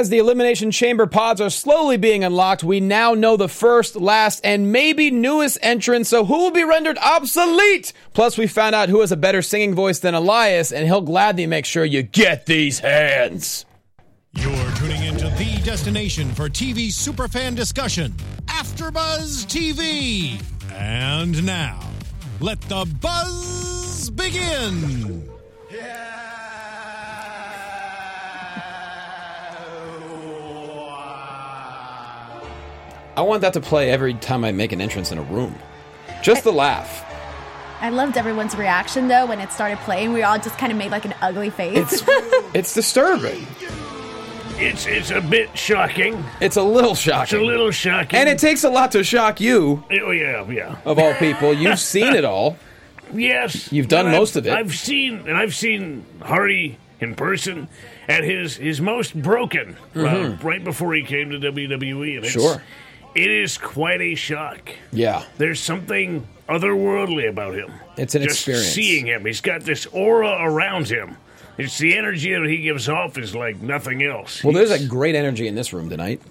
as the Elimination Chamber pods are slowly being unlocked, we now know the first, last, and maybe newest entrant, so who will be rendered obsolete? Plus, we found out who has a better singing voice than Elias, and he'll gladly make sure you get these hands. You're tuning into the destination for TV superfan discussion, AfterBuzz TV. And now, let the buzz begin. I want that to play every time I make an entrance in a room. Just the laugh. I loved everyone's reaction, though, when it started playing. We all just kind of made, like, an ugly face. It's disturbing. It's a bit shocking. It's a little shocking. It's a little shocking. And it takes a lot to shock you. Oh, yeah. Of all people. You've seen it all. Yes. You've done most of it. I've seen Hardy in person at his most broken, right before he came to WWE. And Sure. It is quite a shock. Yeah. There's something otherworldly about him. It's an Just experience. Seeing him. He's got this aura around him. It's the energy that he gives off is like nothing else. Well, there's a great energy in this room tonight.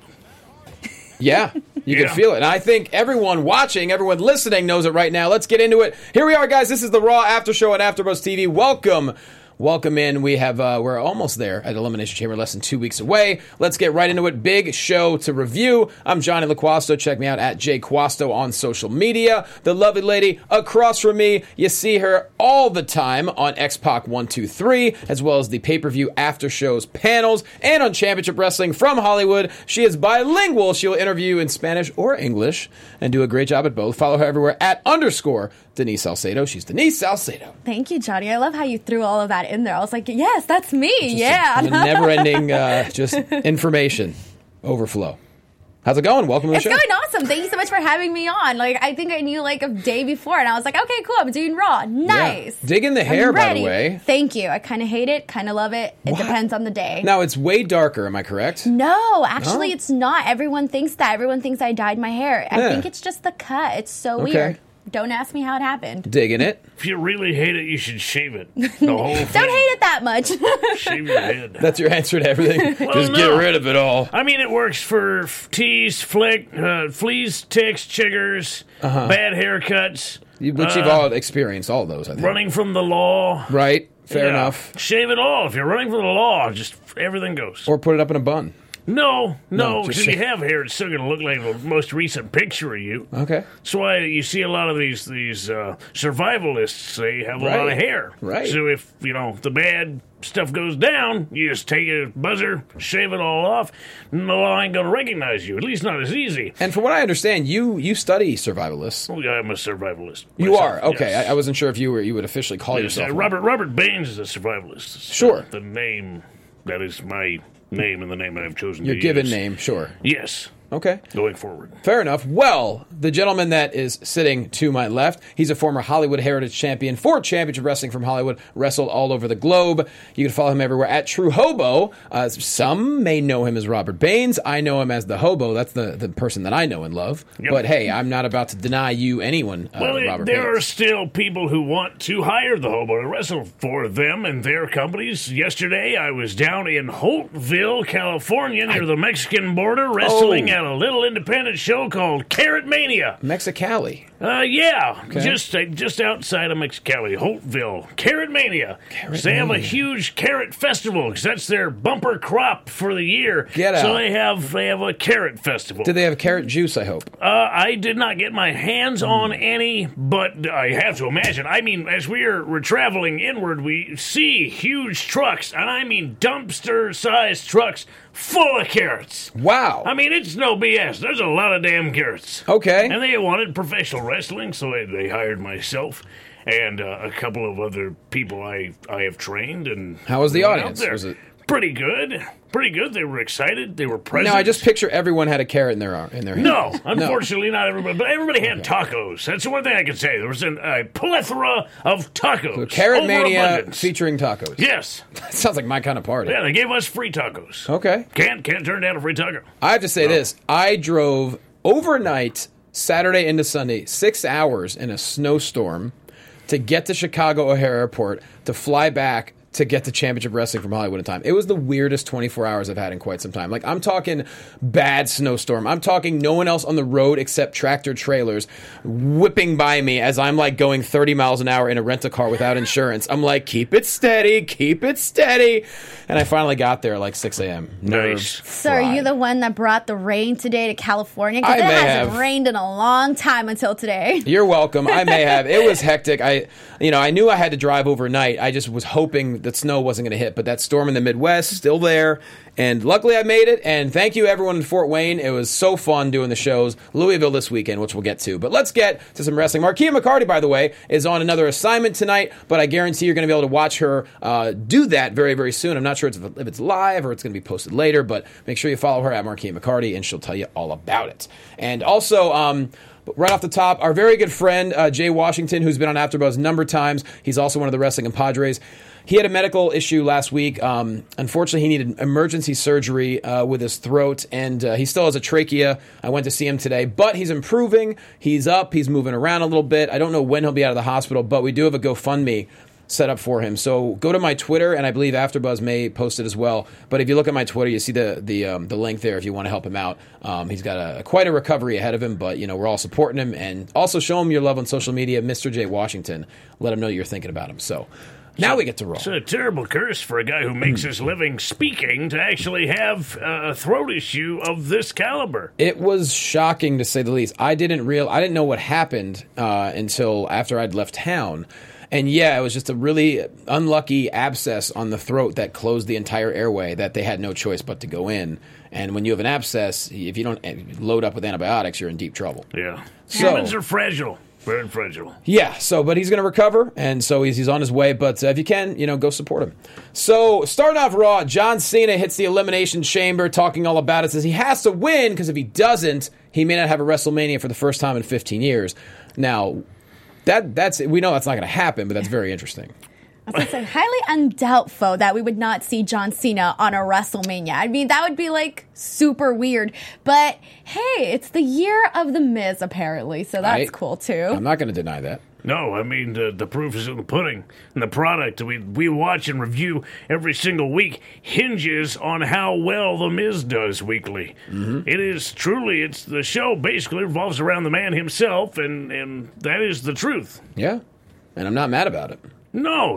Yeah, you can feel it. And I think everyone watching, everyone listening knows it right now. Let's get into it. Here we are, guys. This is the Raw After Show on AfterBuzz TV. Welcome in. We're almost there at Elimination Chamber, less than 2 weeks away. Let's get right into it. Big show to review. I'm Johnny LaQuasto. Check me out at JQuasto on social media. The lovely lady across from me, you see her all the time on X-Pac 123, as well as the pay-per-view after shows panels, and on Championship Wrestling from Hollywood. She is bilingual. She'll interview in Spanish or English and do a great job at both. Follow her everywhere at _ Denise Salcedo. She's Denise Salcedo. Thank you, Johnny. I love how you threw all of that in there. I was like, yes, that's me. A never-ending just information overflow. How's it going? Welcome to the show. It's going awesome. Thank you so much for having me on. Like, I think I knew like a day before, and I was like, okay, cool. I'm doing Raw. Nice. Yeah. Digging the hair, by the way. Thank you. I kind of hate it, kind of love it. It depends on the day. Now, it's way darker. Am I correct? No, actually, it's not. Everyone thinks that. Everyone thinks I dyed my hair. I think it's just the cut. It's so weird. Don't ask me how it happened. Digging it. If you really hate it, you should shave it. The whole thing. Don't hate it that much. Shave your head. That's your answer to everything? Just get rid of it all. I mean, it works for tease, fleas, ticks, chiggers, bad haircuts. Which you've all experienced, all those, I think. Running from the law. Right. Fair enough. Shave it all. If you're running from the law, just everything goes. Or put it up in a bun. No, because if you have hair, it's still going to look like the most recent picture of you. Okay. That's why you see a lot of these survivalists, they have a lot of hair. Right. So if, the bad stuff goes down, you just take a buzzer, shave it all off, and the law ain't going to recognize you, at least not as easy. And from what I understand, you study survivalists. Oh, yeah, I'm a survivalist. You are? Okay. Yes. I wasn't sure if you would officially call yourself one. Robert Baines is a survivalist. Sure. The name, that is my name and the name I've chosen Your to given use. name, sure. Yes. Okay. Going forward. Fair enough. Well, the gentleman that is sitting to my left, he's a former Hollywood Heritage Champion for Championship Wrestling from Hollywood, wrestled all over the globe. You can follow him everywhere at True Hobo. Some may know him as Robert Baines. I know him as the Hobo. That's the person that I know and love. Yep. But hey, I'm not about to deny you anyone, Robert there Baines. are still people who want to hire the Hobo to wrestle for them and their companies. Yesterday, I was down in Holtville, California, near the Mexican border, wrestling at a little independent show called Carrot Mania. Mexicali. Yeah, Okay. just outside of Mexicali, Holtville, Carrot Mania. They have a huge carrot festival because that's their bumper crop for the year. Get out. So they have a carrot festival. Did they have carrot juice, I hope? I did not get my hands on any, but I have to imagine. I mean, as we're traveling inward, we see huge trucks, and I mean dumpster-sized trucks full of carrots. Wow. I mean, it's no BS. There's a lot of damn carrots. Okay. And they wanted professional wrestling, so they hired myself and a couple of other people I have trained. And How was the went out audience? there. Was it Pretty good. Pretty good. They were excited. They were present. No, I just picture everyone had a carrot in their hand. No, unfortunately, not everybody. But everybody had tacos. That's the one thing I can say. There was a plethora of tacos. So Carrot Mania Overabundance. featuring tacos. Yes. That sounds like my kind of party. Yeah, they gave us free tacos. Okay. Can't turn down a free taco. I have to say this. I drove overnight, Saturday into Sunday, 6 hours in a snowstorm to get to Chicago O'Hare Airport to fly back to get to Championship Wrestling from Hollywood in time. It was the weirdest 24 hours I've had in quite some time. Like, I'm talking bad snowstorm. I'm talking no one else on the road except tractor trailers whipping by me as I'm like going 30 miles an hour in a rent-a-car without insurance. I'm like, keep it steady, keep it steady. And I finally got there like 6 a.m. Nice. So are you the one that brought the rain today to California? Because it hasn't rained in a long time until today. You're welcome. I may have. It was hectic. I knew I had to drive overnight. I just was hoping that snow wasn't going to hit, but that storm in the Midwest still there. And luckily I made it. And thank you everyone in Fort Wayne. It was so fun doing the shows. Louisville this weekend, which we'll get to. But let's get to some wrestling. Marquia McCarty, by the way, is on another assignment tonight, but I guarantee you're going to be able to watch her do that very, very soon. I'm not sure if it's live or it's going to be posted later, but make sure you follow her at Marquia McCarty and she'll tell you all about it. And also, right off the top, our very good friend, Jay Washington, who's been on AfterBuzz a number of times. He's also one of the Wrestling Compadres. He had a medical issue last week. Unfortunately, he needed emergency surgery with his throat, and he still has a trachea. I went to see him today, but he's improving. He's up. He's moving around a little bit. I don't know when he'll be out of the hospital, but we do have a GoFundMe set up for him. So go to my Twitter, and I believe AfterBuzz may post it as well. But if you look at my Twitter, you see the link there if you want to help him out. He's got quite a recovery ahead of him, but we're all supporting him, and also show him your love on social media, Mr. J Washington. Let him know you're thinking about him. So now we get to roll. It's a terrible curse for a guy who makes his living speaking to actually have a throat issue of this caliber. It was shocking, to say the least. I didn't know what happened until after I'd left town. And yeah, it was just a really unlucky abscess on the throat that closed the entire airway that they had no choice but to go in. And when you have an abscess, if you don't load up with antibiotics, you're in deep trouble. Yeah. Humans are fragile. Very fragile. Yeah, but he's going to recover, and so he's on his way. But if you can, go support him. So, starting off Raw, John Cena hits the Elimination Chamber, talking all about it, says he has to win, because if he doesn't, he may not have a WrestleMania for the first time in 15 years. Now, we know that's not going to happen, but that's very interesting. I was going to say, highly undoubtful that we would not see John Cena on a WrestleMania. I mean, that would be, super weird. But, hey, it's the year of The Miz, apparently, so that's cool, too. I'm not going to deny that. No, I mean, the proof is in the pudding. And the product we watch and review every single week hinges on how well The Miz does weekly. Mm-hmm. It is truly, the show basically revolves around the man himself, and that is the truth. Yeah, and I'm not mad about it. No,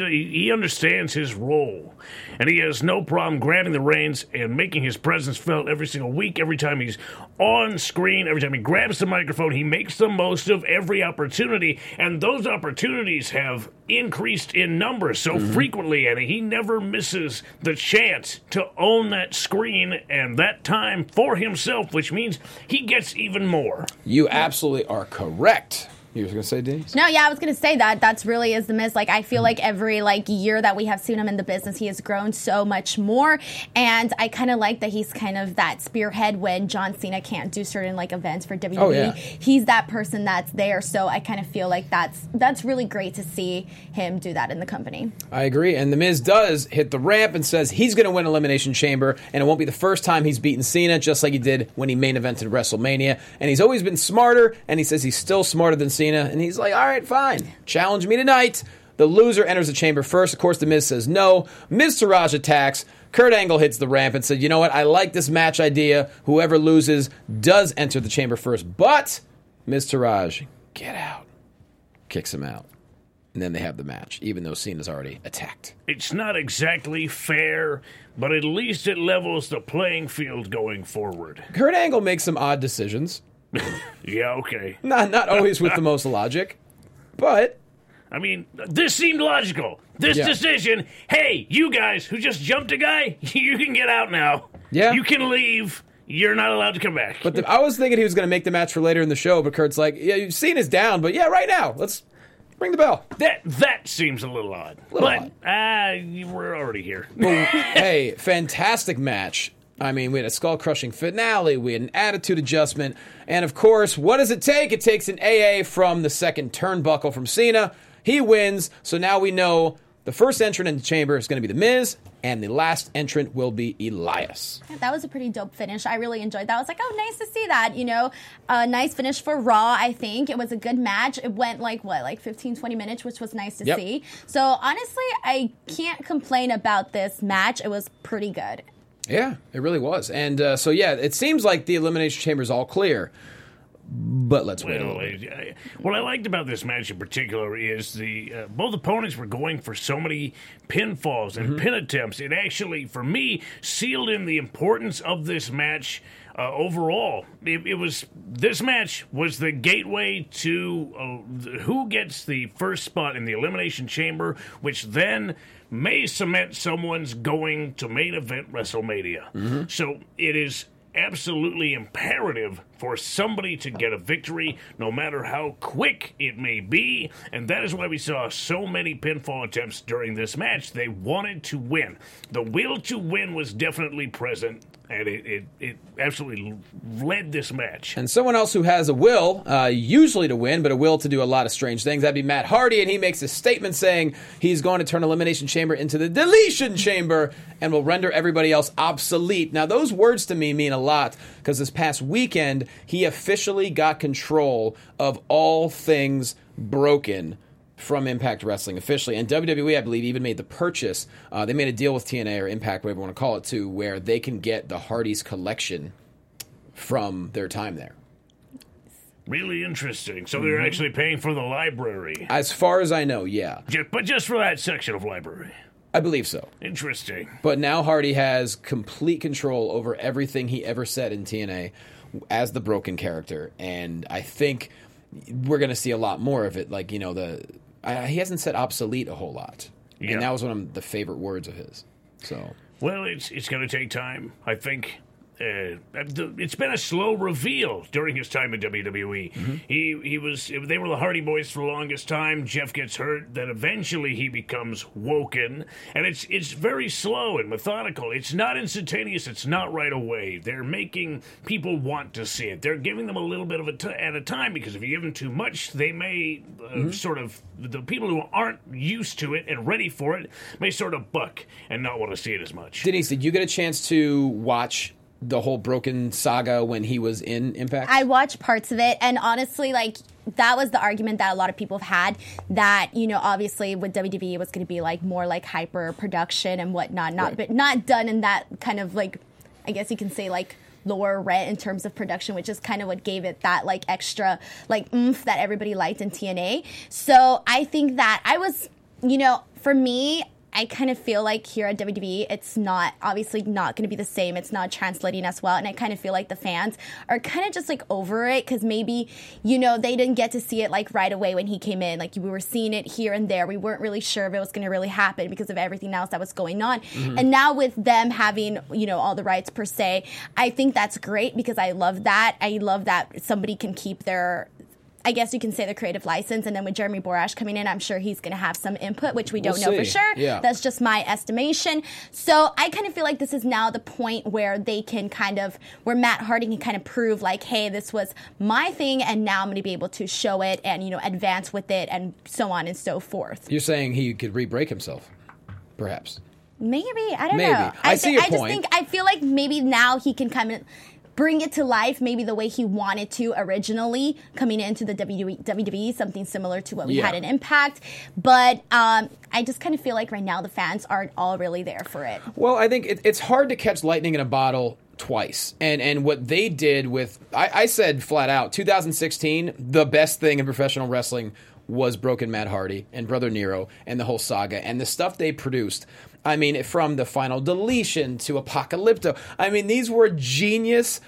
he understands his role, and he has no problem grabbing the reins and making his presence felt every single week, every time he's on screen, every time he grabs the microphone. He makes the most of every opportunity, and those opportunities have increased in number so frequently, and he never misses the chance to own that screen and that time for himself, which means he gets even more. You absolutely are correct. You were going to say, Denise? No, yeah, I was going to say that's really is The Miz. I feel like every year that we have seen him in the business, he has grown so much more, and I kind of like that he's kind of that spearhead when John Cena can't do certain events for WWE. Oh, yeah. He's that person that's there, so I kind of feel like that's really great to see him do that in the company. I agree, and The Miz does hit the ramp and says he's going to win Elimination Chamber, and it won't be the first time he's beaten Cena, just like he did when he main evented WrestleMania, and he's always been smarter, and he says he's still smarter than Cena, and he's like, all right, fine, challenge me tonight. The loser enters the chamber first. Of course, The Miz says no. Miz Taraj attacks. Kurt Angle hits the ramp and said, you know what, I like this match idea. Whoever loses does enter the chamber first. But Miz Taraj, get out. Kicks him out. And then they have the match, even though Cena's already attacked. It's not exactly fair, but at least it levels the playing field going forward. Kurt Angle makes some odd decisions. Yeah, okay. Not always with the most logic, but... I mean, this seemed logical. This decision, hey, you guys who just jumped a guy, you can get out now. Yeah. You can leave. You're not allowed to come back. But I was thinking he was going to make the match for later in the show, but Kurt's like, yeah, you've seen his down, but yeah, right now, let's ring the bell. That seems a little odd. But we're already here. Hey, fantastic match. I mean, we had a skull-crushing finale, we had an attitude adjustment, and of course, what does it take? It takes an AA from the second turnbuckle from Cena. He wins, so now we know The first entrant in the chamber is going to be The Miz, and the last entrant will be Elias. That was a pretty dope finish. I really enjoyed that. I was like, oh, nice to see that. A nice finish for Raw, I think. It was a good match. It went like 15, 20 minutes, which was nice to see. So honestly, I can't complain about this match. It was pretty good. Yeah, it really was. And it seems like the Elimination Chamber is all clear. But let's wait a little bit. What I liked about this match in particular is the both opponents were going for so many pinfalls and pin attempts. It actually, for me, sealed in the importance of this match overall. This match was the gateway to who gets the first spot in the Elimination Chamber, which then may cement someone's going to main event WrestleMania. So it is absolutely imperative for somebody to get a victory, no matter how quick it may be, and that is why we saw so many pinfall attempts during this match. They wanted to win. The will to win was definitely present, and it absolutely led this match. And someone else who has a will, usually to win, but a will to do a lot of strange things, that'd be Matt Hardy, and he makes a statement saying he's going to turn Elimination Chamber into the Deletion Chamber and will render everybody else obsolete. Now, those words to me mean a lot, because this past weekend, he officially got control of all things broken from Impact Wrestling officially. And WWE, I believe, even made the purchase. They made a deal with TNA or Impact, whatever you want to call it, too, where they can get the Hardys collection from their time there. Really interesting. So they're actually paying for the library. As far as I know, yeah. But just for that section of library. I believe so. Interesting. But now Hardy has complete control over everything he ever said in TNA as the broken character. And I think we're going to see a lot more of it. Like, he hasn't said obsolete a whole lot. Yeah. And that was one of the favorite words of his. So, well, it's going to take time. I think it's been a slow reveal during his time in WWE. They were the Hardy Boys for the longest time. Jeff gets hurt, then eventually he becomes Woken, and it's very slow and methodical. It's not instantaneous. It's not right away. They're making people want to see it. They're giving them a little bit of at a time, because if you give them too much, they may the people who aren't used to it and ready for it may sort of buck and not want to see it as much. Denise, did you get a chance to watch the whole Broken saga when he was in Impact? I watched parts of it, and honestly, that was the argument that a lot of people have had, that, obviously with WWE it was going to be more hyper production and whatnot, but not done in that kind of I guess you can say lower rent in terms of production, which is kind of what gave it that extra oomph that everybody liked in TNA. So I think that I was, for me, I kind of feel like here at WWE, it's obviously not going to be the same. It's not translating as well. And I kind of feel like the fans are kind of just over it, because maybe, they didn't get to see it right away when he came in. We were seeing it here and there. We weren't really sure if it was going to really happen because of everything else that was going on. And now with them having, all the rights per se, I think that's great, because I love that. I love that somebody can keep their, I guess you can say, the creative license. And then with Jeremy Borash coming in, I'm sure he's going to have some input, which we don't know for sure. Yeah. That's just my estimation. So I kind of feel like this is now the point where they can where Matt Hardy can kind of prove hey, this was my thing, and now I'm going to be able to show it and, advance with it, and so on and so forth. You're saying he could re-break himself, perhaps? Maybe. I don't know. I see your point. I feel like maybe now he can come in, bring it to life maybe the way he wanted to originally coming into the WWE, something similar to what we had in Impact. But I just kind of feel like right now the fans aren't all really there for it. Well, I think it's hard to catch lightning in a bottle twice. And what they did with, I said flat out, 2016, the best thing in professional wrestling was Broken Matt Hardy and Brother Nero and the whole saga and the stuff they produced. I mean, from the Final Deletion to Apocalypto. I mean, these were geniusly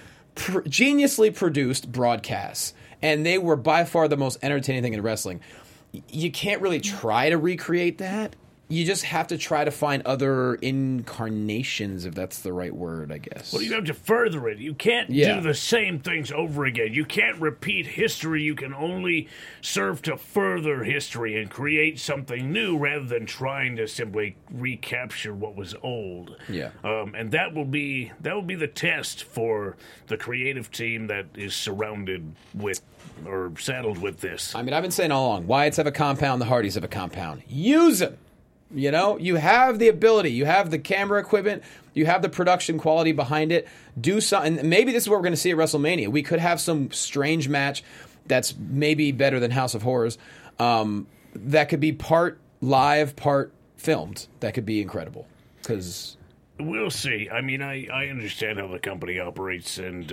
produced broadcasts, and they were by far the most entertaining thing in wrestling. You can't really try to recreate that. You just have to try to find other incarnations, if that's the right word, I guess. Well, you have to further it. You can't do the same things over again. You can't repeat history. You can only serve to further history and create something new rather than trying to simply recapture what was old. Yeah. And that will be the test for the creative team that is surrounded with or saddled with this. I mean, I've been saying all along, Wyatts have a compound, the Hardys have a compound. Use them. You know, you have the ability, you have the camera equipment, you have the production quality behind it. Do something. Maybe this is what we're going to see at WrestleMania. We could have some strange match that's maybe better than House of Horrors. That could be part live, part filmed. That could be incredible. Because we'll see. I mean, I understand how the company operates, and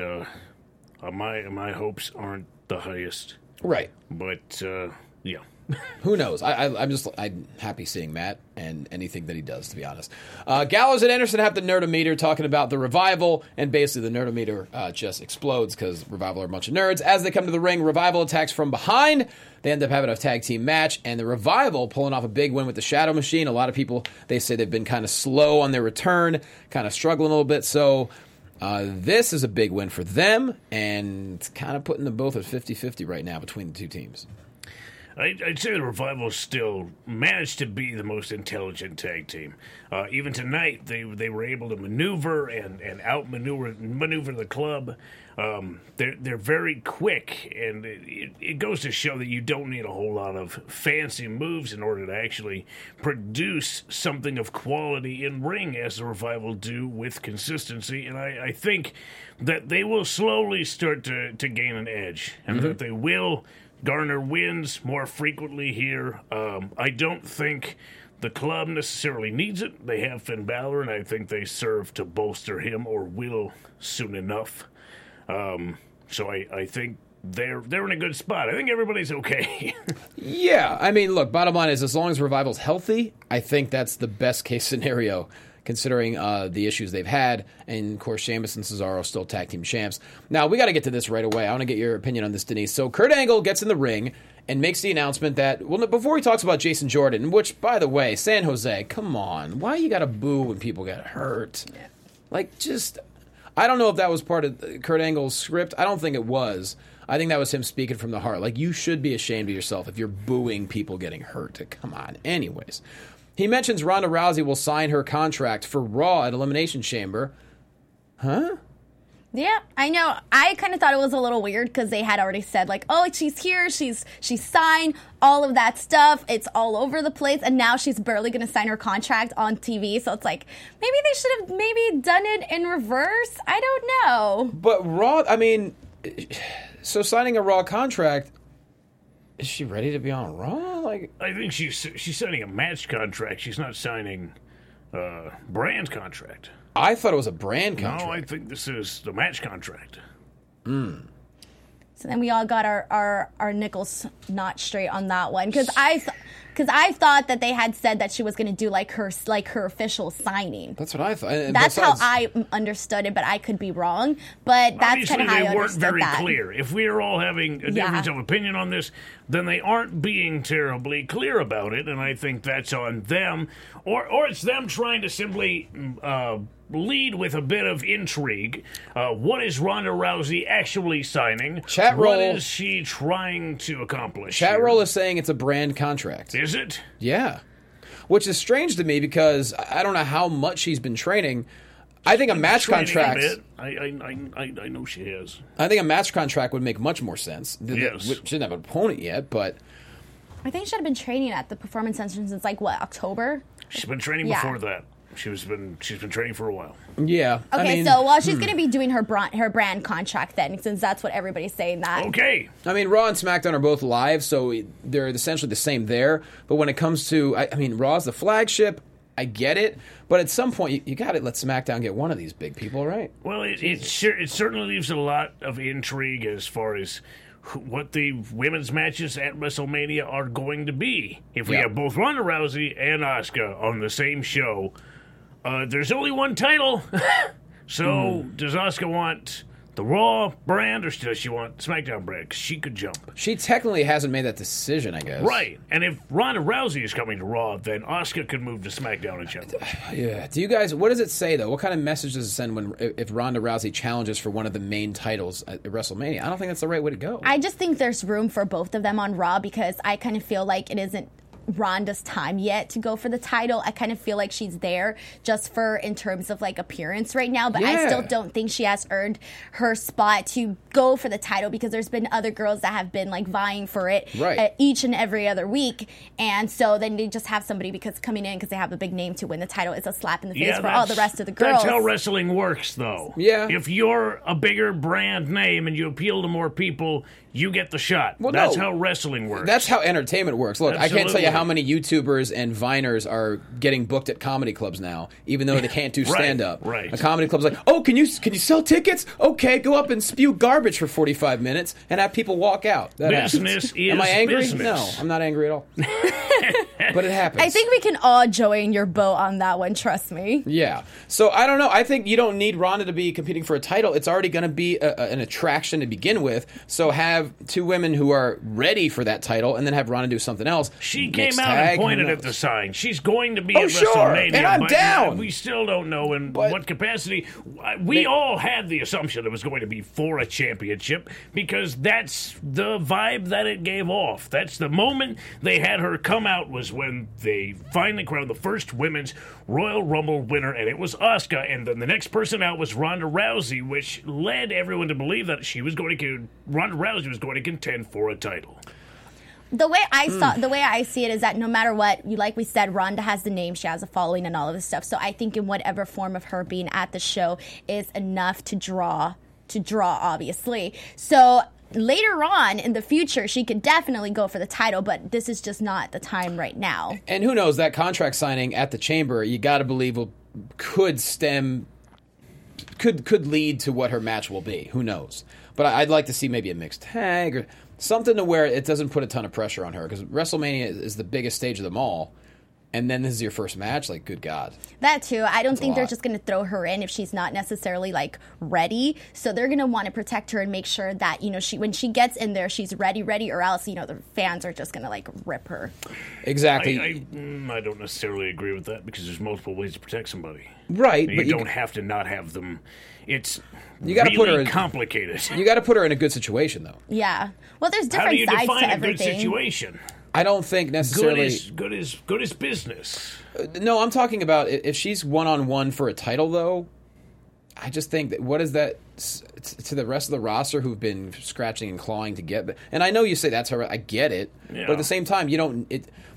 my hopes aren't the highest. Right. But yeah. Who knows? I'm happy seeing Matt and anything that he does, to be honest. Gallows and Anderson have the Nerdometer talking about the Revival, and basically the Nerdometer just explodes because Revival are a bunch of nerds. As they come to the ring, Revival attacks from behind. They end up having a tag team match, and the Revival pulling off a big win with the Shadow Machine. A lot of people, they say they've been kind of slow on their return, kind of struggling a little bit, so this is a big win for them, and kind of putting them both at 50-50 right now between the two teams. I'd say the Revival still managed to be the most intelligent tag team. Even tonight, they were able to maneuver and outmaneuver the club. They're very quick, and it goes to show that you don't need a whole lot of fancy moves in order to actually produce something of quality in ring, as the Revival do with consistency. And I think that they will slowly start to gain an edge, and that they will garner wins more frequently here. I don't think the club necessarily needs it. They have Finn Balor, and I think they serve to bolster him, or will soon enough. So I think they're in a good spot. I think everybody's okay. Yeah, I mean, look, bottom line is as long as Revival's healthy, I think that's the best case scenario, considering the issues they've had. And, of course, Sheamus and Cesaro still tag team champs. Now, we got to get to this right away. I want to get your opinion on this, Denise. So Kurt Angle gets in the ring and makes the announcement that, well, before he talks about Jason Jordan, which, by the way, San Jose, come on. Why you got to boo when people get hurt? Yeah. Like, just, I don't know if that was part of Kurt Angle's script. I don't think it was. I think that was him speaking from the heart. Like, you should be ashamed of yourself if you're booing people getting hurt. Come on. Anyways. He mentions Ronda Rousey will sign her contract for Raw at Elimination Chamber. Huh? Yeah, I know. I kind of thought it was a little weird because they had already said, like, oh, she's here, she's signed, all of that stuff. It's all over the place, and now she's barely going to sign her contract on TV. So it's like, maybe they should have maybe done it in reverse. I don't know. But Raw, I mean, so signing a Raw contract, is she ready to be on Raw? Like, I think she's signing a match contract. She's not signing a brand contract. I thought it was a brand contract. No, I think this is the match contract. So then we all got our nickels not straight on that one, because I thought that they had said that she was going to do like her official signing. That's what I thought. And that's how I understood it, but I could be wrong. But that's kind of how I understood that. They weren't very clear. If we are all having a difference of opinion on this, then they aren't being terribly clear about it, and I think that's on them, or it's them trying to simply lead with a bit of intrigue. What is Ronda Rousey actually signing? Chat roll. What is she trying to accomplish? Chat roll is saying it's a brand contract. Is it? Yeah. Which is strange to me because I don't know how much she's been training. I think a match contract. I know she has. I think a match contract would make much more sense. Yes. She didn't have an opponent yet, but I think she had been training at the Performance Center since like what, October? She's been training before that. She's been training for a while. Yeah. Okay, so she's going to be doing her brand contract then, since that's what everybody's saying that. Okay. I mean, Raw and SmackDown are both live, so they're essentially the same there. But when it comes to, I mean, Raw's the flagship. I get it, but at some point you got to let SmackDown get one of these big people, right? Well, it certainly leaves a lot of intrigue as far as what the women's matches at WrestleMania are going to be. If we have both Ronda Rousey and Asuka on the same show, there's only one title. So does Asuka want the Raw brand, or does she want SmackDown brand? Because she could jump. She technically hasn't made that decision, I guess. Right. And if Ronda Rousey is coming to Raw, then Asuka could move to SmackDown and jump. Yeah. Do you guys, what does it say, though? What kind of message does it send if Ronda Rousey challenges for one of the main titles at WrestleMania? I don't think that's the right way to go. I just think there's room for both of them on Raw, because I kind of feel like it isn't Ronda's time yet to go for the title. I kind of feel like she's there just for in terms of like appearance right now, but I still don't think she has earned her spot to go for the title because there's been other girls that have been like vying for it each and every other week, and so then they just have somebody because coming in because they have a big name to win the title is a slap in the face for all the rest of the girls. That's how wrestling works, though. Yeah. If you're a bigger brand name and you appeal to more people, you get the shot. Well, that's how wrestling works. That's how entertainment works. Look, Absolutely. I can't tell you how many YouTubers and Viners are getting booked at comedy clubs now, even though they can't do stand-up. Right. A comedy club's like, oh, can you sell tickets? Okay, go up and spew garbage for 45 minutes and have people walk out. That business happens. is Am I angry? business. No, I'm not angry at all. But it happens. I think we can all join your boat on that one, trust me. Yeah. So I don't know. I think you don't need Ronda to be competing for a title. It's already going to be an attraction to begin with. So have two women who are ready for that title and then have Ronda do something else. She came out and pointed at the sign. She's going to be at sure. WrestleMania. And I'm but down. We still don't know in what capacity. We all had the assumption it was going to be for a championship because that's the vibe that it gave off. That's the moment they had her come out was when they finally crowned the first women's Royal Rumble winner, and it was Asuka. And then the next person out was Ronda Rousey, which led everyone to believe that Ronda Rousey was going to contend for a title. The way I see it is that no matter what, like we said, Ronda has the name, she has a following, and all of this stuff. So I think in whatever form of her being at the show is enough to draw, obviously. So later on in the future, she could definitely go for the title, but this is just not the time right now. And who knows, that contract signing at the Chamber, you got to believe could lead to what her match will be. Who knows? But I'd like to see maybe a mixed tag or something to where it doesn't put a ton of pressure on her because WrestleMania is the biggest stage of them all. And then this is your first match? Like, good God. That too. I don't think they're just going to throw her in if she's not necessarily, like, ready. So they're going to want to protect her and make sure that, you know, when she gets in there, she's ready, or else, you know, the fans are just going to, like, rip her. Exactly. I don't necessarily agree with that because there's multiple ways to protect somebody. Right. You don't have to not have them. It's gotta put her complicated. You got to put her in a good situation, though. Yeah. Well, there's different sides to everything. How do you define a good situation? I don't think necessarily good is business. No, I'm talking about if she's one-on-one for a title, though. I just think that what is that to the rest of the roster who've been scratching and clawing to get? And I know you say that's her. I get it, but at the same time, you don't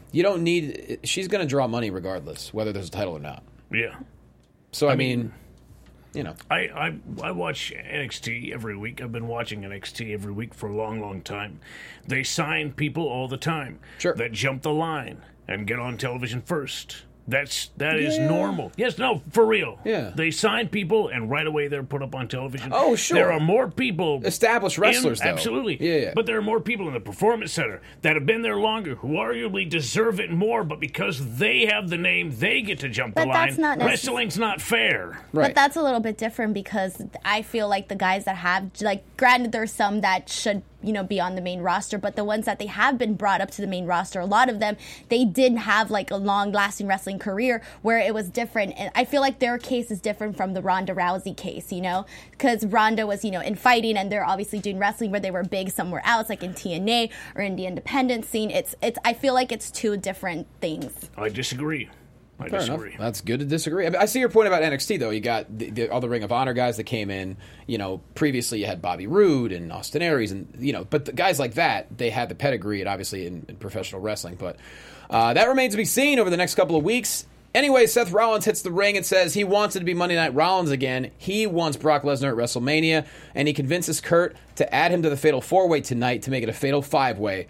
need. She's going to draw money regardless, whether there's a title or not. Yeah. So I mean, you know, I watch NXT every week. I've been watching NXT every week for a long, long time. They sign people all the time that jump the line and get on television first. That is normal. Yes, no, for real. Yeah. They sign people, and right away they're put up on television. Oh, sure. There are more people. Established wrestlers, though. Absolutely. Yeah. But there are more people in the Performance Center that have been there longer, who arguably deserve it more, but because they have the name, they get to jump the line. Wrestling's not fair. Right. But that's a little bit different because I feel like the guys that have, like, granted, there's some that should, you know, be on the main roster, but the ones that they have been brought up to the main roster, a lot of them, they didn't have like a long-lasting wrestling career where it was different. And I feel like their case is different from the Ronda Rousey case, you know, because Ronda was, you know, in fighting, and they're obviously doing wrestling where they were big somewhere else, like in TNA or in the independent scene. It's. I feel like it's two different things. I disagree. Fair enough. That's good to disagree. I mean, I see your point about NXT, though. You got all the Ring of Honor guys that came in. You know, previously you had Bobby Roode and Austin Aries, and you know, but the guys like that, they had the pedigree, and obviously in professional wrestling. But that remains to be seen over the next couple of weeks. Anyway, Seth Rollins hits the ring and says he wants it to be Monday Night Rollins again. He wants Brock Lesnar at WrestleMania, and he convinces Kurt to add him to the Fatal 4-Way tonight to make it a Fatal 5-Way.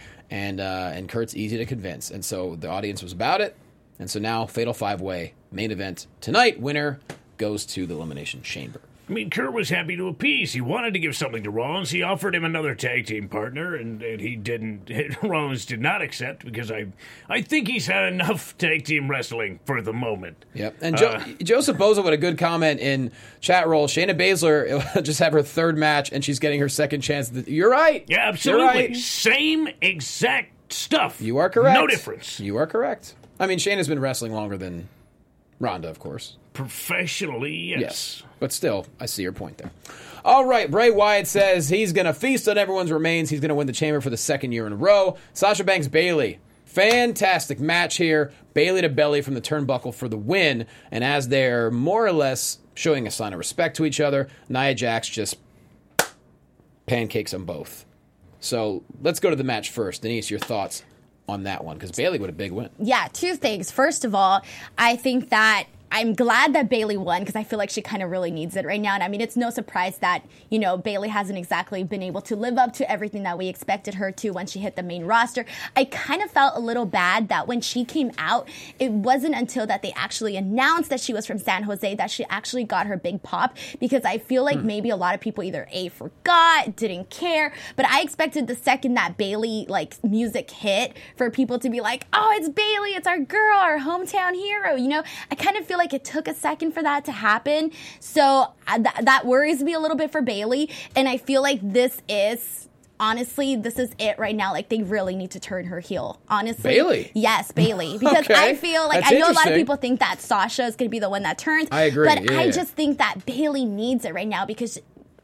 And Kurt's easy to convince, and so the audience was about it. And so now, Fatal 5-Way, main event tonight. Winner goes to the Elimination Chamber. I mean, Kurt was happy to appease. He wanted to give something to Rollins. He offered him another tag team partner, and he didn't. Rollins did not accept because I think he's had enough tag team wrestling for the moment. Yep. And Joseph Boza with a good comment in chat roll. Shayna Baszler will just have her third match, and she's getting her second chance. You're right. Yeah, absolutely. You're right. Same exact stuff. You are correct. No difference. You are correct. I mean, Shayna's been wrestling longer than Ronda, of course. Professionally, yes. But still, I see your point there. All right, Bray Wyatt says he's going to feast on everyone's remains. He's going to win the Chamber for the second year in a row. Sasha Banks Bayley Fantastic match here. Bayley to belly from the turnbuckle for the win. And as they're more or less showing a sign of respect to each other, Nia Jax just pancakes them both. So let's go to the match first. Denise, your thoughts on that one? Because Bayley with a big win. Yeah, two things. First of all, I think that I'm glad that Bayley won because I feel like she kind of really needs it right now. And I mean, it's no surprise that, Bayley hasn't exactly been able to live up to everything that we expected her to when she hit the main roster. I kind of felt a little bad that when she came out, it wasn't until that they actually announced that she was from San Jose that she actually got her big pop, because I feel like maybe a lot of people either forgot, didn't care, but I expected the second that Bayley music hit for people to be like, oh, it's Bayley, it's our girl, our hometown hero. I kind of feel like it took a second for that to happen. So that worries me a little bit for Bayley. And I feel like this is it right now. Like, they really need to turn her heel. Honestly. Bayley? Yes, Bayley. Because Okay. I feel like, That's I know a lot of interesting. people think that Sasha is going to be the one that turns. I agree. But Yeah. I just think that Bayley needs it right now because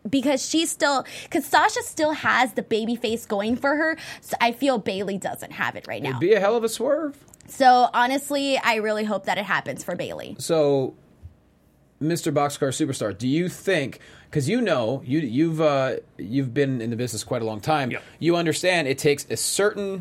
Sasha still has the baby face going for her. So I feel Bayley doesn't have it right now. It'd be a hell of a swerve. So honestly, I really hope that it happens for Bayley. So, Mr. Boxcar Superstar, do you think, because you've been in the business quite a long time, Yep. you understand it takes a certain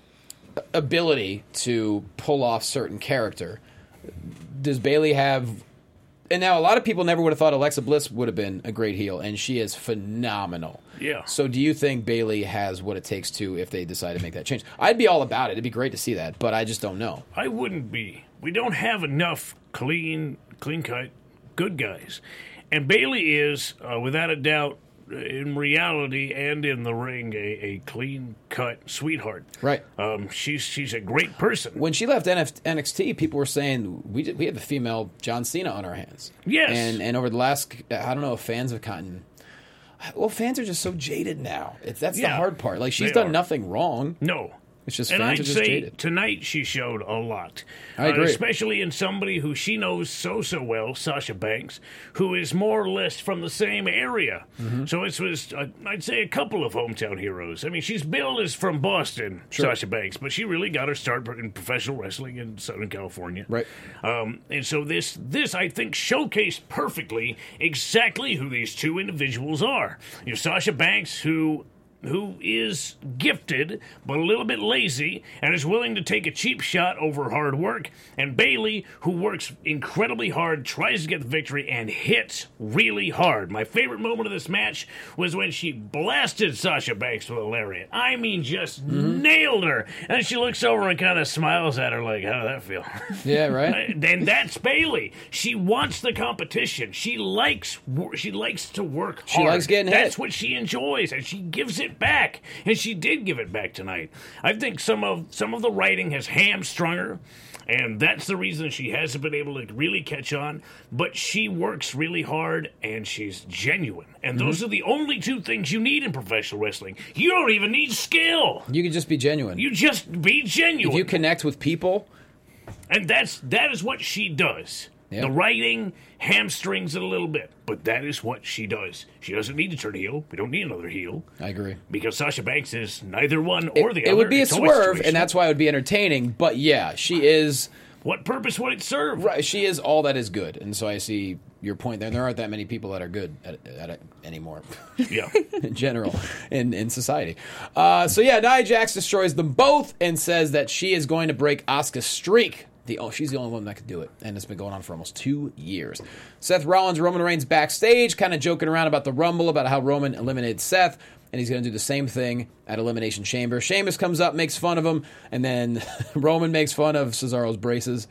ability to pull off certain character. Does Bayley have... And now a lot of people never would have thought Alexa Bliss would have been a great heel, and she is phenomenal. Yeah. So do you think Bayley has what it takes to, if they decide to make that change? I'd be all about it. It'd be great to see that, but I just don't know. I wouldn't be. We don't have enough clean-cut good guys. And Bayley is, without a doubt, in reality and in the ring, a clean-cut sweetheart. Right. She's a great person. When she left NXT, people were saying we have the female John Cena on our hands. Yes. And over the last, I don't know if fans have gotten... Well, fans are just so jaded now. That's the Yeah, hard part. Like, she's they done are. nothing wrong. No. It's just And fans I'd are just say jaded. tonight she showed a lot. I agree. Especially in somebody who she knows so well, Sasha Banks, who is more or less from the same area. Mm-hmm. So it was, I'd say, a couple of hometown heroes. I mean, she's billed as from Boston, Sasha Banks, but she really got her start in professional wrestling in Southern California. Right. And so this I think showcased perfectly exactly who these two individuals are. Sasha Banks, who is gifted but a little bit lazy and is willing to take a cheap shot over hard work, and Bayley, who works incredibly hard, tries to get the victory, and hits really hard. My favorite moment of this match was when she blasted Sasha Banks with a lariat. I mean, just nailed her. And she looks over and kind of smiles at her like, how did that feel? Yeah, right? And that's Bayley. She wants the competition. She likes to work hard. She likes getting hit. That's what she enjoys, and she gives it back. And she did give it back tonight. I think some of the writing has hamstrung her, and that's the reason she hasn't been able to really catch on. But she works really hard, and she's genuine. And those are the only two things you need in professional wrestling. You don't even need skill. You can just be genuine. You just be genuine. If you connect with people... And that is what she does. Yeah. The writing hamstrings it a little bit, but that is what she does. She doesn't need to turn heel. We don't need another heel. I agree. Because Sasha Banks is neither one or the other. It would be a It's always swerve, situational. and that's why it would be entertaining. But yeah, she is... What purpose would it serve? Right, she is all that is good. And so I see your point there. There aren't that many people that are good at it anymore. Yeah. In general, in society. So yeah, Nia Jax destroys them both and says that she is going to break Asuka's streak. She's the only one that could do it, and it's been going on for almost 2 years. Seth Rollins, Roman Reigns backstage, kind of joking around about the Rumble, about how Roman eliminated Seth, and he's going to do the same thing at Elimination Chamber. Sheamus comes up, makes fun of him, and then Roman makes fun of Cesaro's braces,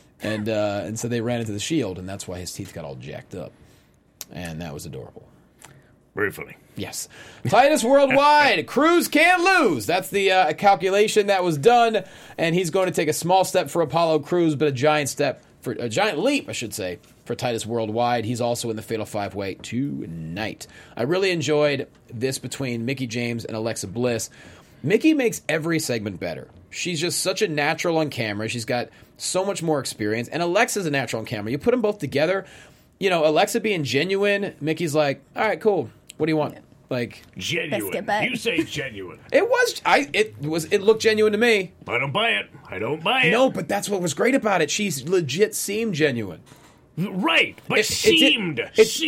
and so they ran into the Shield, and that's why his teeth got all jacked up, and that was adorable. Very funny. Yes. Titus Worldwide. Cruz can't lose. That's the calculation that was done. And he's going to take a small step for Apollo Crews, but a giant leap, I should say, for Titus Worldwide. He's also in the Fatal 5-Way tonight. I really enjoyed this between Mickie James and Alexa Bliss. Mickie makes every segment better. She's just such a natural on camera. She's got so much more experience. And Alexa's a natural on camera. You put them both together, Alexa being genuine, Mickey's like, all right, cool. What do you want? Like Biscuit Genuine. butt. You say genuine. it looked genuine to me. I don't buy it. I don't buy it. No, but that's what was great about it. She's legit seemed genuine. Right, but That's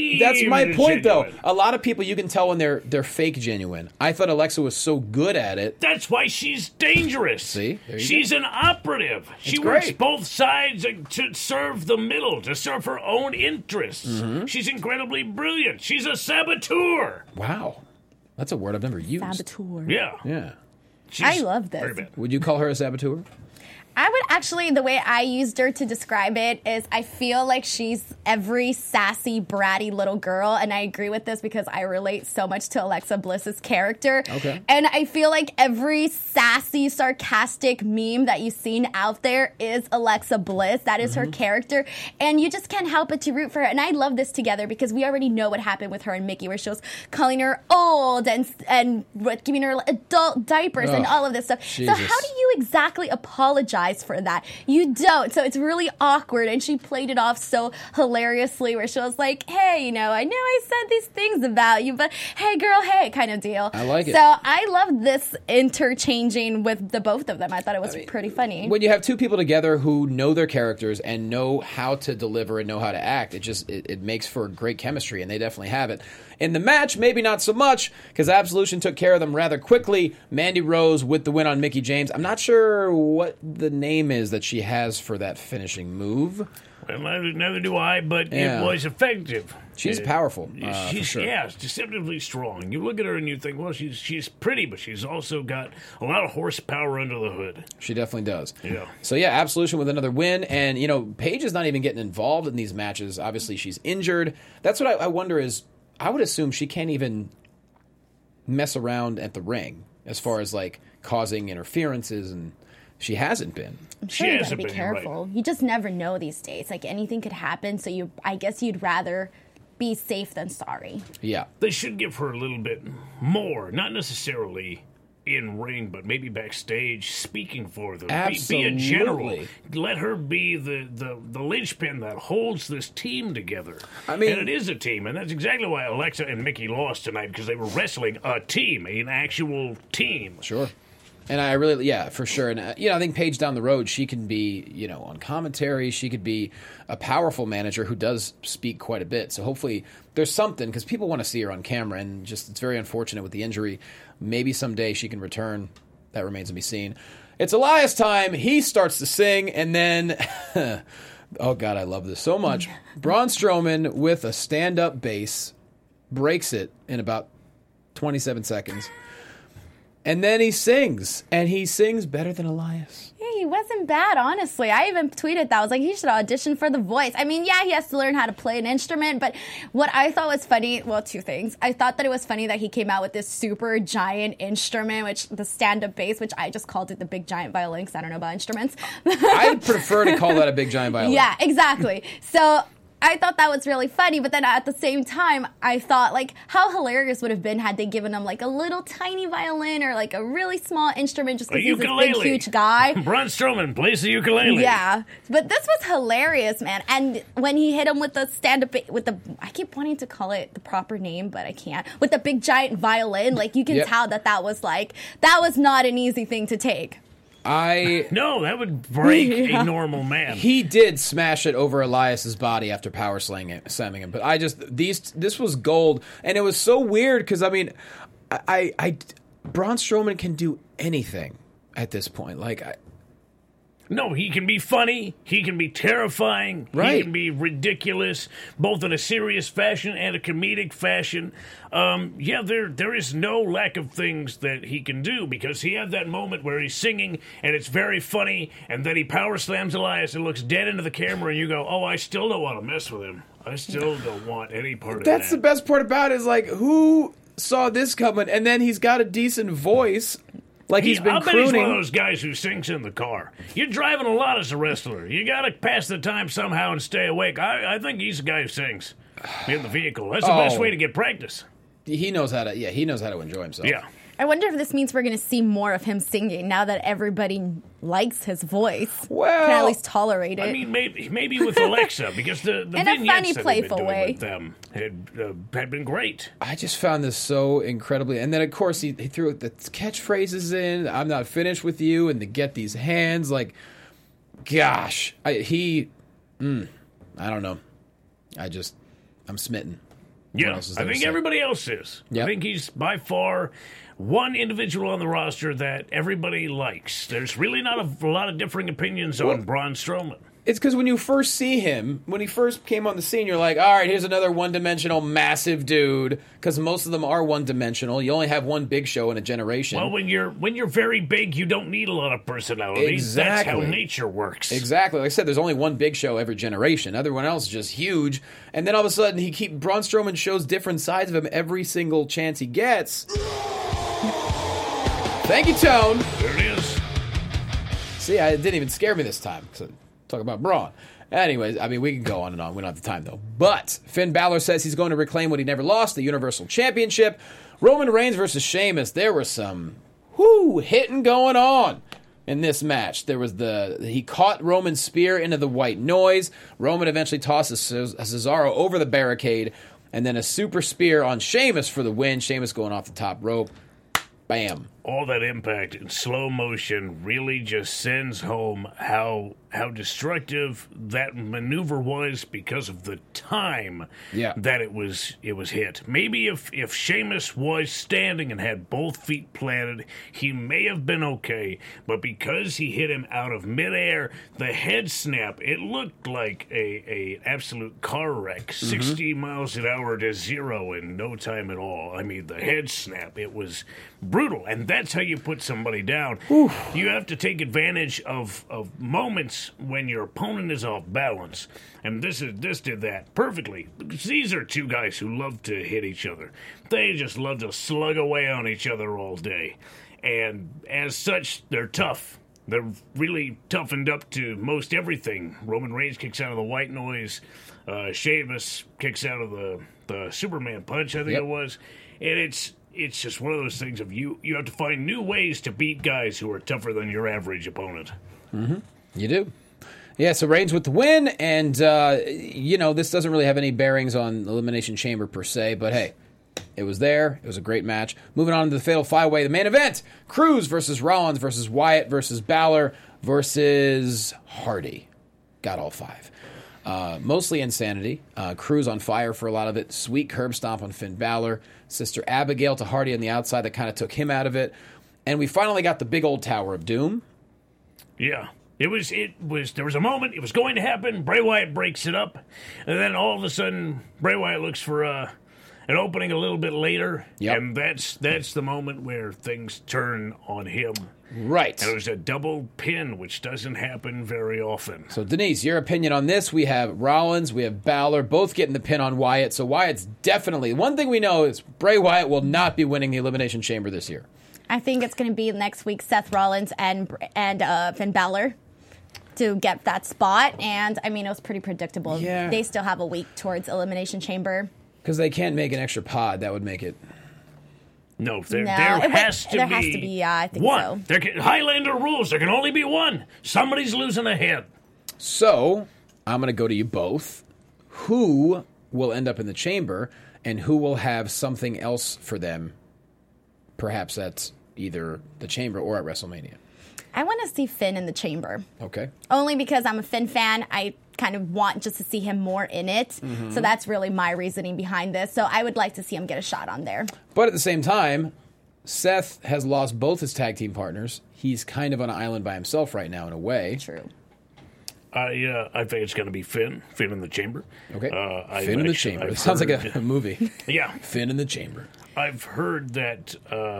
my point, though. A lot of people, you can tell when they're fake genuine. I thought Alexa was so good at it. That's why she's dangerous. See? There you She's an operative. She great. works both sides to serve the middle, to serve her own interests. Mm-hmm. She's incredibly brilliant. She's a saboteur. Wow. That's a word I've never used. Saboteur. Yeah. Yeah. I love this. Very bad. Would you call her a saboteur? I would actually, the way I used her to describe it is I feel like she's every sassy, bratty little girl. And I agree with this because I relate so much to Alexa Bliss's character. Okay. And I feel like every sassy, sarcastic meme that you've seen out there is Alexa Bliss. That is her character. And you just can't help but to root for her. And I love this together because we already know what happened with her and Mickey, where she was calling her old and giving her adult diapers and all of this stuff. Jesus. So how do you exactly apologize for that? You don't. So it's really awkward. And she played it off so hilariously where she was like, hey, I know I said these things about you, but hey, girl, hey, kind of deal. I like it. So I love this interchanging with the both of them. I thought it was pretty funny. When you have two people together who know their characters and know how to deliver and know how to act, it makes for great chemistry, and they definitely have it. In the match, maybe not so much, because Absolution took care of them rather quickly. Mandy Rose with the win on Mickie James. I'm not sure what the name is that she has for that finishing move. Well, neither do I, but Yeah. it was effective. She's powerful, She's for sure. yeah, deceptively strong. You look at her and you think, well, she's pretty, but she's also got a lot of horsepower under the hood. She definitely does. Yeah. So yeah, Absolution with another win, and Paige is not even getting involved in these matches. Obviously, she's injured. That's what I wonder is. I would assume she can't even mess around at the ring as far as like causing interferences, and she hasn't been. I'm sure She you gotta hasn't be been, careful. right. You just never know these days. Like anything could happen. So I guess you'd rather be safe than sorry. Yeah. They should give her a little bit more, not necessarily in ring, but maybe backstage, speaking for them. Be a general. Absolutely. Let her be the linchpin that holds this team together. I mean- and it is a team, and that's exactly why Alexa and Mickey lost tonight, because they were wrestling a team, an actual team. Sure. And I really, yeah, for sure. And, I think Paige down the road, she can be, on commentary. She could be a powerful manager who does speak quite a bit. So hopefully there's something, because people want to see her on camera, and just it's very unfortunate with the injury. Maybe someday she can return. That remains to be seen. It's Elias time. He starts to sing, and then, oh, God, I love this so much. Braun Strowman with a stand-up bass breaks it in about 27 seconds. And then he sings, and he sings better than Elias. Yeah, he wasn't bad, honestly. I even tweeted that. I was like, he should audition for The Voice. I mean, yeah, he has to learn how to play an instrument, but what I thought was funny, well, two things. I thought that it was funny that he came out with this super giant instrument, the stand-up bass, which I just called it the big giant violin because I don't know about instruments. I prefer to call that a big giant violin. Yeah, exactly. So I thought that was really funny, but then at the same time, I thought, like, how hilarious would have been had they given him, like, a little tiny violin or, like, a really small instrument just because he's this big, huge guy. Braun Strowman plays the ukulele. Yeah, but this was hilarious, man. And when he hit him with the stand-up, I keep wanting to call it the proper name, but I can't. With the big giant violin, like, you can Yep. tell that was not an easy thing to take. No, that would break a normal man. He did smash it over Elias's body after power slamming him, but this was gold, and it was so weird because Braun Strowman can do anything at this point. No, he can be funny. He can be terrifying. Right. He can be ridiculous, both in a serious fashion and a comedic fashion. There is no lack of things that he can do, because he had that moment where he's singing and it's very funny, and then he power slams Elias and looks dead into the camera, and you go, "Oh, I still don't want to mess with him. I still don't want any part of that." That's the best part about it, is who saw this coming? And then he's got a decent voice. He's been I'll bet he's one of crooning. those guys who sings in the car. You're driving a lot as a wrestler. You got to pass the time somehow and stay awake. I think he's the guy who sings in the vehicle. That's the best way to get practice. He knows how to. Yeah, he knows how to enjoy himself. Yeah. I wonder if this means we're going to see more of him singing now that everybody likes his voice. Well, can at least tolerate it. I mean, maybe with Alexa, because the in a vignettes funny, that playful they've been way. doing with them had been great. I just found this so incredibly, and then of course he threw the catchphrases in. I'm not finished with you, and to get these hands, like, gosh, I don't know. I'm smitten. What Yeah, else is I there to think say? everybody else is. Yep. I think he's by far one individual on the roster that everybody likes. There's really not a lot of differing opinions on Braun Strowman. It's because when you first see him, when he first came on the scene, you're like, all right, here's another one-dimensional massive dude. Because most of them are one-dimensional. You only have one Big Show in a generation. Well, when you're very big, you don't need a lot of personality. Exactly. That's how nature works. Exactly. Like I said, there's only one Big Show every generation. Everyone else is just huge. And then all of a sudden, Braun Strowman shows different sides of him every single chance he gets. Thank you, Tone. There it is. See, it didn't even scare me this time. So talk about Braun. Anyways, I mean, we can go on and on. We don't have the time, though. But Finn Balor says he's going to reclaim what he never lost, the Universal Championship. Roman Reigns versus Sheamus. There was some hitting going on in this match. There was he caught Roman's spear into the white noise. Roman eventually tosses Cesaro over the barricade. And then a super spear on Sheamus for the win. Sheamus going off the top rope. Bam. All that impact in slow motion really just sends home how destructive that maneuver was because of the time that it was hit. Maybe if Sheamus was standing and had both feet planted, he may have been okay. But because he hit him out of midair, the head snap, it looked like a absolute car wreck. 60 miles an hour to 0 in no time at all. I mean, the head snap, it was brutal. And that's how you put somebody down. Oof. You have to take advantage of moments when your opponent is off balance. And this did that perfectly. Because these are two guys who love to hit each other. They just love to slug away on each other all day. And as such, they're tough. They're really toughened up to most everything. Roman Reigns kicks out of the white noise. Sheamus kicks out of the Superman punch, I think it was. And it's just one of those things of you have to find new ways to beat guys who are tougher than your average opponent. Mm-hmm. You do. Yeah, so Reigns with the win, and, this doesn't really have any bearings on Elimination Chamber per se, but hey, it was there. It was a great match. Moving on to the Fatal 5-Way, the main event. Cruz versus Rollins versus Wyatt versus Balor versus Hardy. Got all five. Mostly insanity. Cruz on fire for a lot of it. Sweet curb stomp on Finn Balor. Sister Abigail to Hardy on the outside that kind of took him out of it. And we finally got the big old Tower of Doom. Yeah. There was a moment, it was going to happen, Bray Wyatt breaks it up, and then all of a sudden, Bray Wyatt looks for an opening a little bit later, and that's the moment where things turn on him. Right. And it was a double pin, which doesn't happen very often. So, Denise, your opinion on this? We have Rollins, we have Balor, both getting the pin on Wyatt, so Wyatt's definitely... One thing we know is Bray Wyatt will not be winning the Elimination Chamber this year. I think it's going to be next week, Seth Rollins and Finn Balor to get that spot, and I mean, it was pretty predictable. Yeah. They still have a week towards Elimination Chamber. Because they can't make an extra pod. That would make it... No, there has to be. Yeah, I think one. so. Highlander rules. There can only be one. Somebody's losing a head. So, I'm going to go to you both. Who will end up in the chamber, and who will have something else for them, perhaps at either the chamber or at WrestleMania? I want to see Finn in the chamber. Okay. Only because I'm a Finn fan. I kind of want just to see him more in it. Mm-hmm. So that's really my reasoning behind this. So I would like to see him get a shot on there. But at the same time, Seth has lost both his tag team partners. He's kind of on an island by himself right now in a way. True. I think it's going to be Finn in the chamber. Okay. Finn in the chamber. It sounds like a movie. Yeah. Finn in the chamber. I've heard that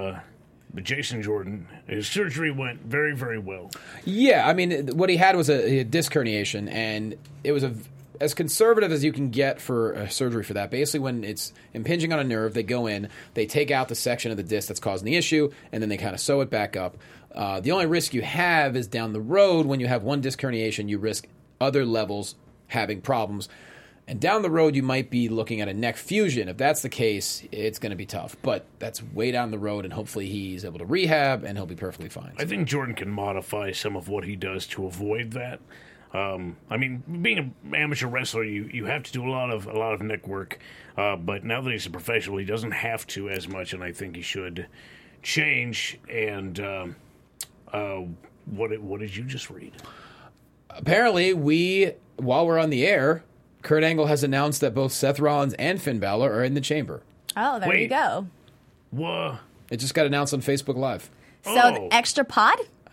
Jason Jordan, his surgery went very, very well. Yeah, I mean, what he had was a disc herniation, and it was as conservative as you can get for a surgery for that. Basically, when it's impinging on a nerve, they go in, they take out the section of the disc that's causing the issue, and then they kind of sew it back up. The only risk you have is down the road when you have one disc herniation, you risk other levels having problems. And down the road, you might be looking at a neck fusion. If that's the case, it's going to be tough. But that's way down the road, and hopefully he's able to rehab, and he'll be perfectly fine. I think Jordan can modify some of what he does to avoid that. I mean, being an amateur wrestler, you have to do a lot of neck work. But now that he's a professional, he doesn't have to as much, and I think he should change. And what did you just read? Apparently, while we're on the air, Kurt Angle has announced that both Seth Rollins and Finn Balor are in the chamber. Oh, there you go. What? It just got announced on Facebook Live. So the extra pod?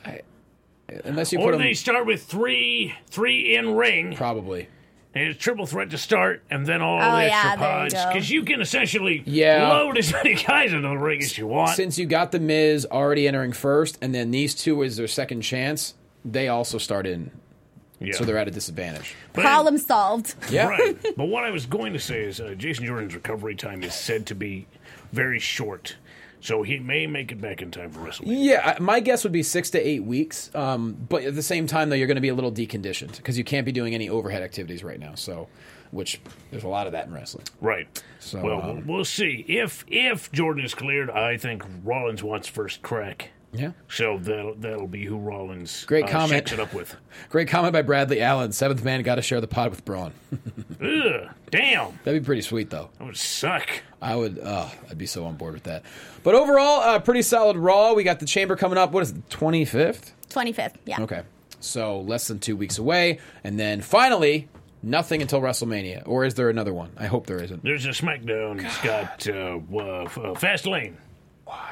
Unless you or put they them, start with three in ring. probably. And it's triple threat to start, and then all the Oh, extra yeah, there you pods. go. Because you can essentially Yeah. load as many guys into the ring as you want. Since you got the Miz already entering first, and then these two is their second chance, they also start in. Yeah. So they're at a disadvantage. But- Problem solved. Yeah. Right. But what I was going to say is Jason Jordan's recovery time is said to be very short. So he may make it back in time for WrestleMania. Yeah, my guess would be 6 to 8 weeks. But at the same time, though, you're going to be a little deconditioned because you can't be doing any overhead activities right now. So, which there's a lot of that in wrestling. Right. So, well, we'll see. If Jordan is cleared, I think Rollins wants first crack. Yeah. So that'll be who Rollins Great comment. shakes it up with. Great comment by Bradley Allen. Seventh man got to share the pod with Braun. Ugh, damn. That'd be pretty sweet, though. That would suck. I'd be so on board with that. But overall, pretty solid Raw. We got the Chamber coming up. What is it, 25th? 25th, yeah. Okay. So less than 2 weeks away. And then finally, nothing until WrestleMania. Or is there another one? I hope there isn't. There's a SmackDown. It's got Fastlane. Why?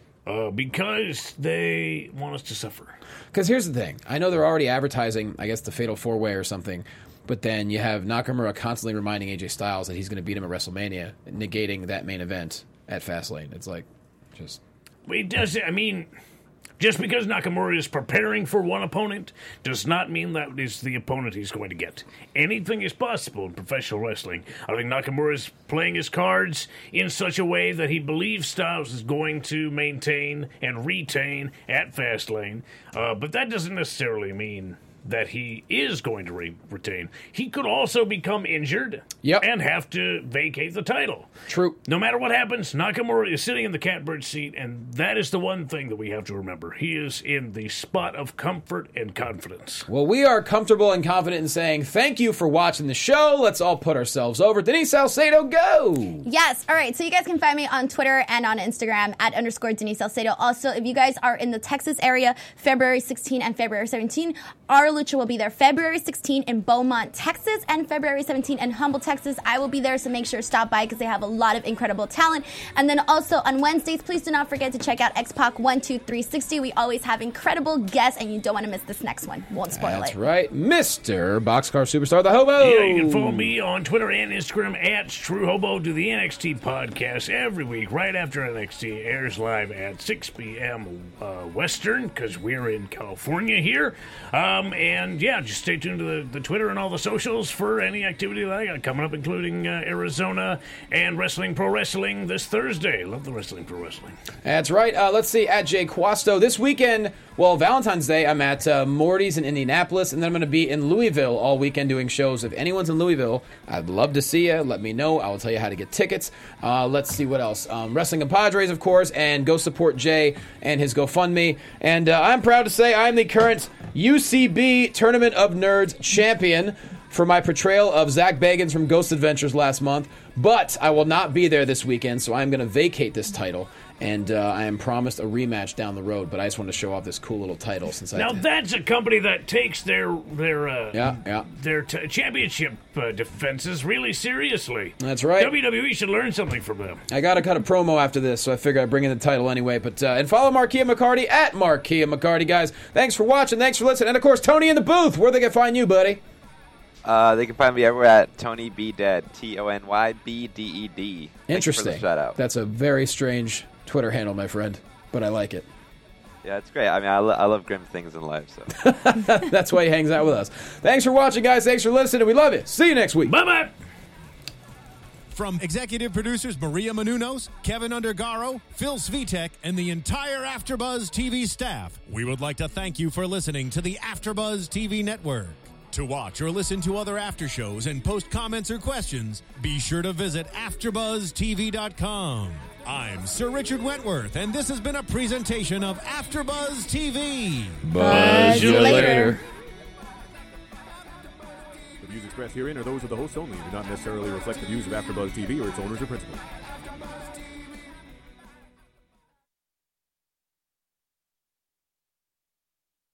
Because they want us to suffer. Because here's the thing. I know they're already advertising, I guess, the Fatal 4-Way or something. But then you have Nakamura constantly reminding AJ Styles that he's going to beat him at WrestleMania, negating that main event at Fastlane. It's like, just... It does. I mean, just because Nakamura is preparing for one opponent does not mean that is the opponent he's going to get. Anything is possible in professional wrestling. I think Nakamura is playing his cards in such a way that he believes Styles is going to maintain and retain at Fastlane. But that doesn't necessarily mean that he is going to retain. He could also become injured and have to vacate the title. True. No matter what happens, Nakamura is sitting in the catbird seat, and that is the one thing that we have to remember. He is in the spot of comfort and confidence. Well, we are comfortable and confident in saying thank you for watching the show. Let's all put ourselves over. Denise Salcedo, go! Yes. All right. So you guys can find me on Twitter and on Instagram at _Denise Salcedo. Also, if you guys are in the Texas area, February 16 and February 17, our Lucha will be there. February 16 in Beaumont, Texas, and February 17 in Humble, Texas. I will be there, so make sure to stop by because they have a lot of incredible talent. And then also on Wednesdays, please do not forget to check out X-Pac 12360. We always have incredible guests, and you don't want to miss this next one. Won't spoil it. That's right. Mr. Boxcar Superstar, the Hobo. Yeah, you can follow me on Twitter and Instagram at True Hobo. Do the NXT podcast every week right after NXT airs live at 6 p.m. Western because we're in California here. And yeah, just stay tuned to the Twitter and all the socials for any activity that I got coming up, including Arizona and Wrestling Pro Wrestling this Thursday. Love the Wrestling Pro Wrestling. That's right. Let's see, at Jay Quasto. This weekend, well, Valentine's Day, I'm at Morty's in Indianapolis, and then I'm going to be in Louisville all weekend doing shows. If anyone's in Louisville, I'd love to see you. Let me know. I will tell you how to get tickets. Let's see what else. Wrestling Compadres, of course, and go support Jay and his GoFundMe. And I'm proud to say I'm the current UCB Tournament of Nerds champion for my portrayal of Zach Bagans from Ghost Adventures last month. But I will not be there this weekend, so I'm going to vacate this title. And I am promised a rematch down the road, but I just want to show off this cool little title. That's a company that takes their championship defenses really seriously. That's right. WWE should learn something from them. I got to cut a promo after this, so I figured I'd bring in the title anyway. But and follow Marquia McCarty at Marquia McCarty, guys. Thanks for watching. Thanks for listening. And, of course, Tony in the booth. Where they can find you, buddy? They can find me everywhere at Tony B Dead, TonyBDED. Interesting. Shout out. That's a very strange Twitter handle, my friend, but I like it. Yeah, it's great. I mean, I love grim things in life. So that's why he hangs out with us. Thanks for watching, guys. Thanks for listening. We love you. See you next week. Bye-bye. From executive producers Maria Menounos, Kevin Undergaro, Phil Svitek, and the entire AfterBuzz TV staff, we would like to thank you for listening to the AfterBuzz TV network. To watch or listen to other after shows and post comments or questions, be sure to visit AfterBuzzTV.com. I'm Sir Richard Wentworth, and this has been a presentation of AfterBuzz TV. Buzz you later. The views expressed herein are those of the hosts only and do not necessarily reflect the views of AfterBuzz TV or its owners or principals.